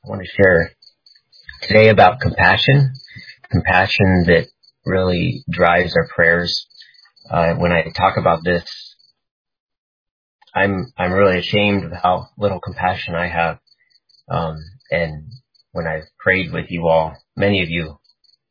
I want to share today about compassion that really drives our prayers. When I talk about this, I'm really ashamed of how little compassion I have. And when I've prayed with you all, many of you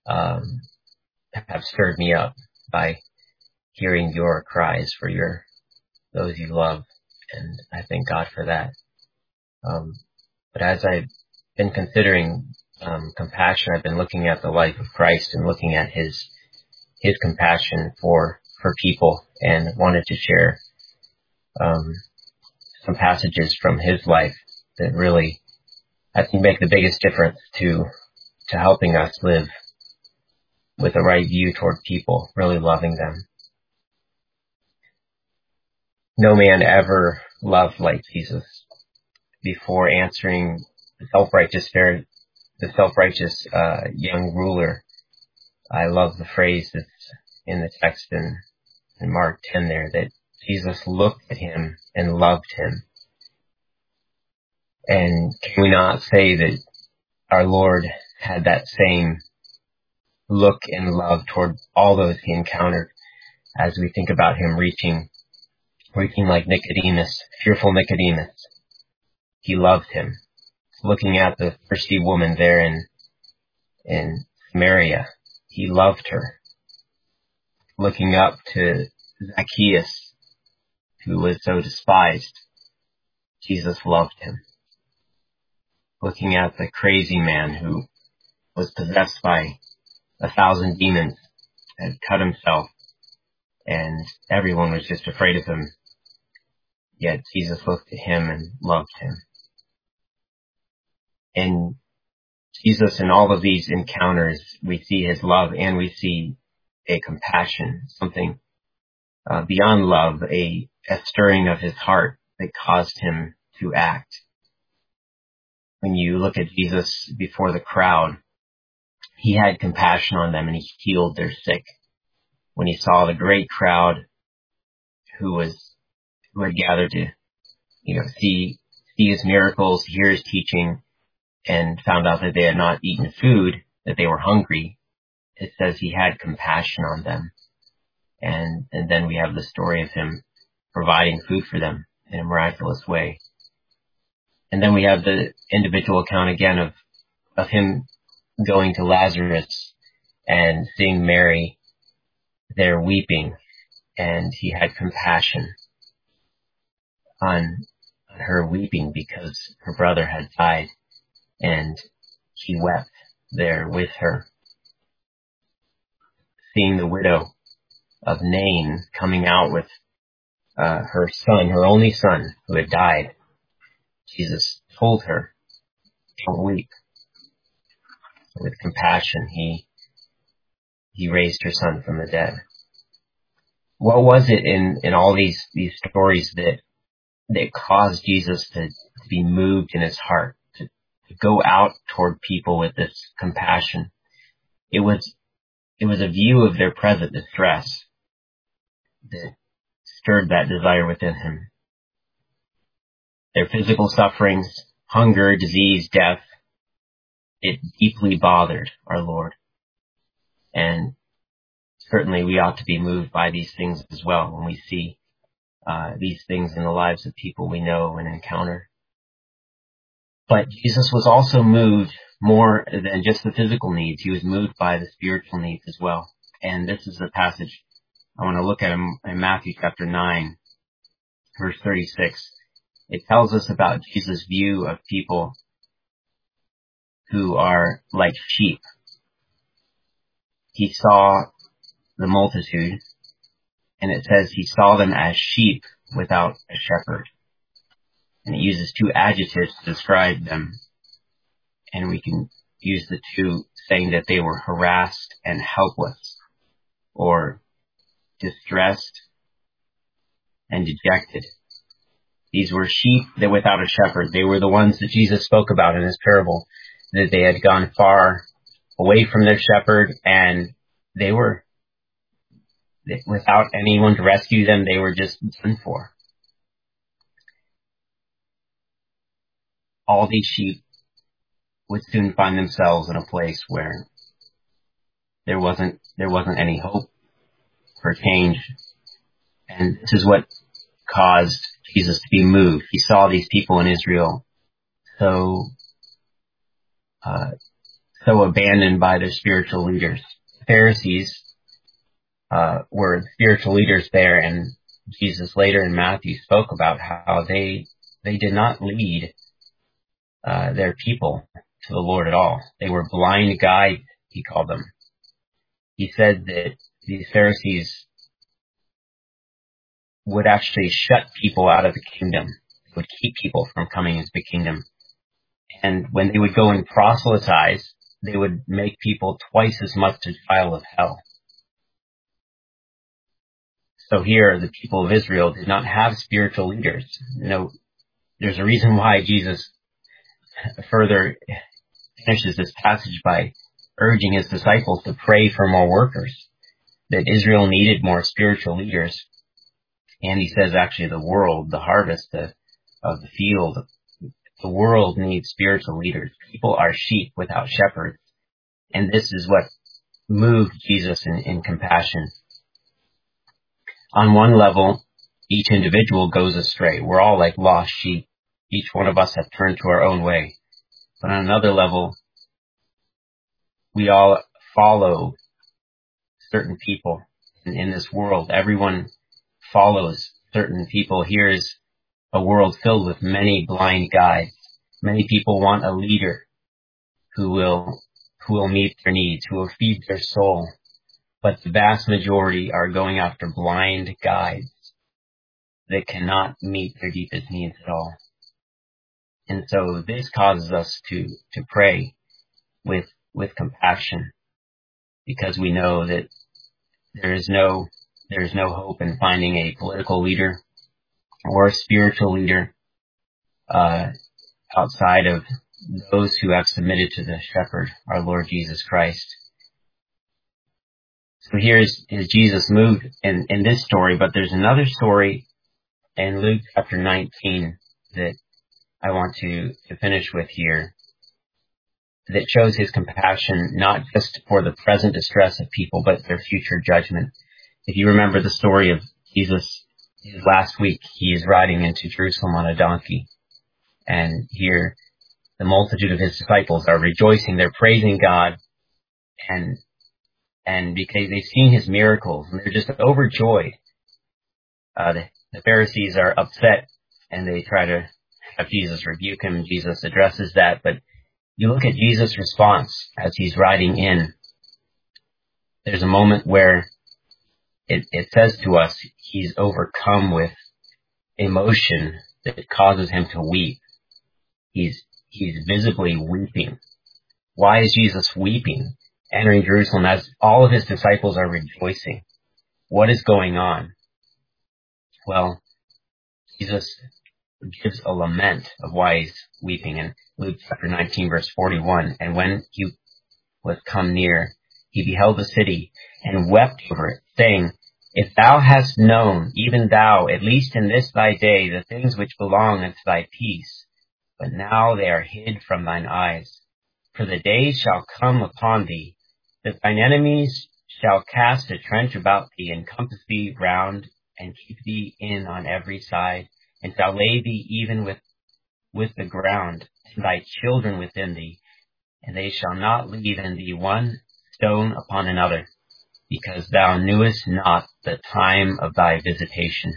have stirred me up by hearing your cries for those you love, and I thank God for that. But as I've been considering compassion, I've been looking at the life of Christ and looking at his compassion for people, and wanted to share some passages from his life that really, I think, make the biggest difference to helping us live with the right view toward people, really loving them. No man ever loved like Jesus. Before answering the self-righteous young ruler, I love the phrase that's in the text in Mark 10 there, that Jesus looked at him and loved him. And can we not say that our Lord had that same look and love toward all those he encountered, as we think about him reaching like Nicodemus, fearful Nicodemus? He loved him. Looking at the thirsty woman there in Samaria, he loved her. Looking up to Zacchaeus, who was so despised, Jesus loved him. Looking at the crazy man who was possessed by 1,000 demons, had cut himself, and everyone was just afraid of him, yet Jesus looked at him and loved him. And Jesus, in all of these encounters, we see his love, and we see a compassion, something beyond love, a stirring of his heart that caused him to act. When you look at Jesus before the crowd, he had compassion on them and he healed their sick. When he saw the great crowd who had gathered to, see his miracles, hear his teaching, and found out that they had not eaten food, that they were hungry, it says he had compassion on them. And then we have the story of him providing food for them in a miraculous way. And then we have the individual account again of him going to Lazarus and seeing Mary there weeping, and he had compassion on her weeping because her brother had died, and he wept there with her. Seeing the widow of Nain coming out with her son, her only son, who had died, Jesus told her, "Don't weep." With compassion, he raised her son from the dead. What was it in all these stories that caused Jesus to be moved in his heart, to go out toward people with this compassion? It was a view of their present distress that stirred that desire within him. Their physical sufferings, hunger, disease, death, it deeply bothered our Lord. And certainly we ought to be moved by these things as well when we see these things in the lives of people we know and encounter. But Jesus was also moved more than just the physical needs. He was moved by the spiritual needs as well. And this is the passage I want to look at in Matthew chapter 9, verse 36. It tells us about Jesus' view of people who are like sheep. He saw the multitude, and it says he saw them as sheep without a shepherd. And it uses two adjectives to describe them. And we can use the two, saying that they were harassed and helpless, or distressed and dejected. These were sheep that without a shepherd. They were the ones that Jesus spoke about in his parable, that they had gone far away from their shepherd, and they were, without anyone to rescue them, they were just done for. All these sheep would soon find themselves in a place where there wasn't any hope for change. And this is what caused Jesus to be moved. He saw these people in Israel so abandoned by their spiritual leaders. The Pharisees were spiritual leaders there, and Jesus later in Matthew spoke about how they did not lead their people to the Lord at all. They were blind guides, he called them. He said that these Pharisees would actually shut people out of the kingdom, would keep people from coming into the kingdom. And when they would go and proselytize, they would make people twice as much a child of hell. So here, the people of Israel did not have spiritual leaders. There's a reason why Jesus further finishes this passage by urging his disciples to pray for more workers, that Israel needed more spiritual leaders. And he says actually the world, the harvest of the field, the world needs spiritual leaders. People are sheep without shepherds. And this is what moved Jesus in compassion. On one level, each individual goes astray. We're all like lost sheep. Each one of us have turned to our own way. But on another level, we all follow certain people in this world. Everyone follows certain people. Here is a world filled with many blind guides. Many people want a leader who will meet their needs, who will feed their soul. But the vast majority are going after blind guides that cannot meet their deepest needs at all. And so this causes us to pray with compassion, because we know that there is no hope in finding a political leader or a spiritual leader outside of those who have submitted to the shepherd, our Lord Jesus Christ. So here's Jesus moved in this story, but there's another story in Luke chapter 19 that I want to finish with here, that shows his compassion not just for the present distress of people, but their future judgment. If you remember the story of Jesus, his last week, he is riding into Jerusalem on a donkey. And here, the multitude of his disciples are rejoicing. They're praising God. And because they've seen his miracles, and they're just overjoyed. The Pharisees are upset, and they try to have Jesus rebuke him. Jesus addresses that, but you look at Jesus' response as he's riding in. There's a moment where it says to us he's overcome with emotion that causes him to weep. He's visibly weeping. Why is Jesus weeping, entering Jerusalem as all of his disciples are rejoicing? What is going on? Well, Jesus gives a lament of why he's weeping in Luke chapter 19, verse 41. And when he was come near, he beheld the city and wept over it, saying, If thou hast known, even thou, at least in this thy day, the things which belong unto thy peace, but now they are hid from thine eyes. For the days shall come upon thee, that thine enemies shall cast a trench about thee, and compass thee round, and keep thee in on every side, and shall lay thee even with the ground, and thy children within thee, and they shall not leave in thee one stone upon another, because thou knewest not the time of thy visitation.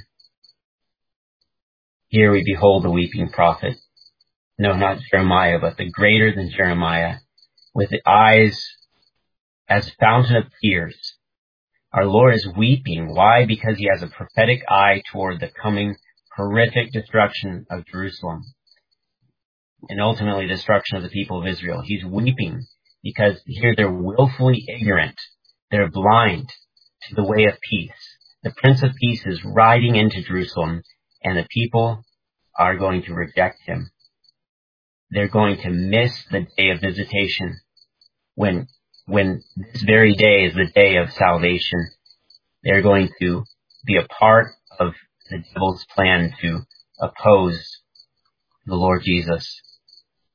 Here we behold the weeping prophet. No, not Jeremiah, but the greater than Jeremiah, with the eyes as a fountain of tears. Our Lord is weeping. Why? Because he has a prophetic eye toward the coming horrific destruction of Jerusalem and ultimately destruction of the people of Israel. He's weeping because here they're willfully ignorant. They're blind to the way of peace. The Prince of Peace is riding into Jerusalem, and the people are going to reject him. They're going to miss the day of visitation when this very day is the day of salvation. They're going to be a part of the devil's plan to oppose the Lord Jesus.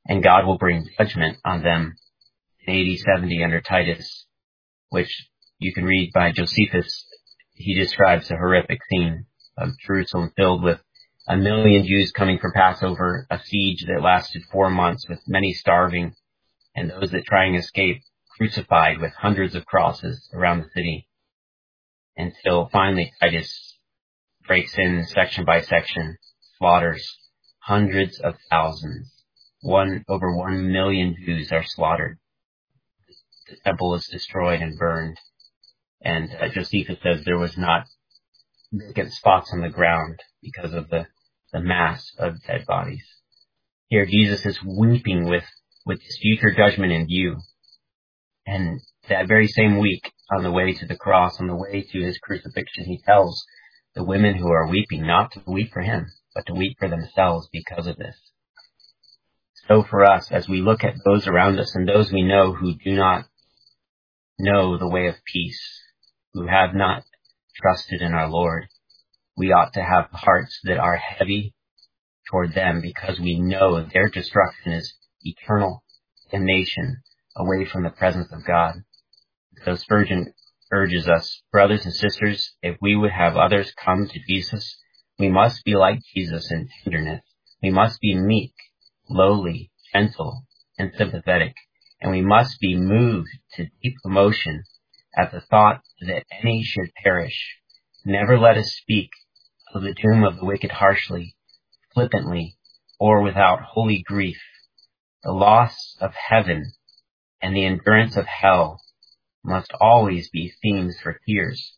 and God will bring judgment on them in AD 70 under Titus, which you can read by Josephus. He describes a horrific scene of Jerusalem filled with 1 million Jews coming for Passover, a siege that lasted 4 months with many starving, and those that trying to escape crucified with hundreds of crosses around the city, until finally Titus breaks in section by section, slaughters hundreds of thousands. Over 1 million Jews are slaughtered. The temple is destroyed and burned. And Josephus says there was not vacant spots on the ground because of the mass of dead bodies. Here Jesus is weeping with his future judgment in view. And that very same week, on the way to the cross, on the way to his crucifixion, he tells the women who are weeping not to weep for him, but to weep for themselves because of this. So for us, as we look at those around us and those we know who do not know the way of peace, who have not trusted in our Lord, we ought to have hearts that are heavy toward them because we know their destruction is eternal damnation away from the presence of God. So Spurgeon urges us, brothers and sisters, if we would have others come to Jesus, we must be like Jesus in tenderness. We must be meek, lowly, gentle, and sympathetic, and we must be moved to deep emotion at the thought that any should perish. Never let us speak of the doom of the wicked harshly, flippantly, or without holy grief. The loss of heaven and the endurance of hell must always be themes for tears.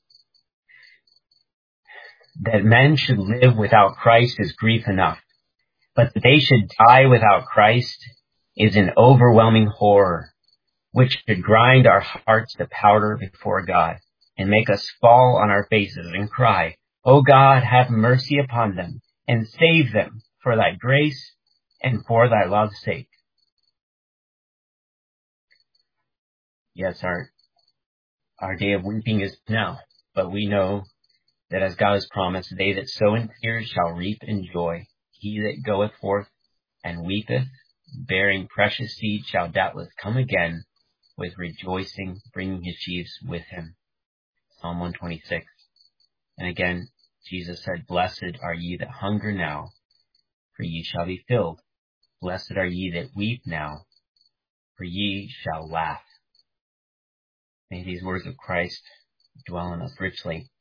That men should live without Christ is grief enough, but that they should die without Christ is an overwhelming horror, which should grind our hearts to powder before God and make us fall on our faces and cry, "O God, have mercy upon them and save them for thy grace and for thy love's sake." Yes, our day of weeping is now, but we know that as God has promised, they that sow in tears shall reap in joy. He that goeth forth and weepeth, bearing precious seed, shall doubtless come again with rejoicing, bringing his sheaves with him. Psalm 126. And again, Jesus said, "Blessed are ye that hunger now, for ye shall be filled. Blessed are ye that weep now, for ye shall laugh." May these words of Christ dwell in us richly.